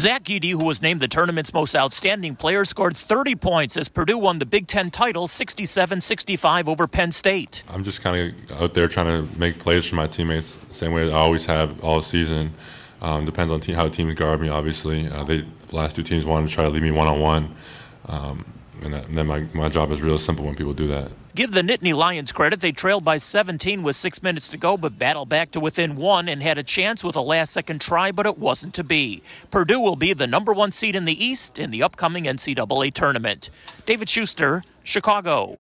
Zach Edey, who was named the tournament's most outstanding player, scored 30 points as Purdue won the Big Ten title 67-65 over Penn State. I'm just kind of out there trying to make plays for my teammates, same way I always have all season. Depends on how teams guard me, obviously. The last two teams wanted to try to leave me one-on-one. And then my job is real simple when people do that. Give the Nittany Lions credit. They trailed by 17 with 6 minutes to go, but battled back to within one and had a chance with a last-second try, but it wasn't to be. Purdue will be the number 1 seed in the East in the upcoming NCAA tournament. David Schuster, Chicago.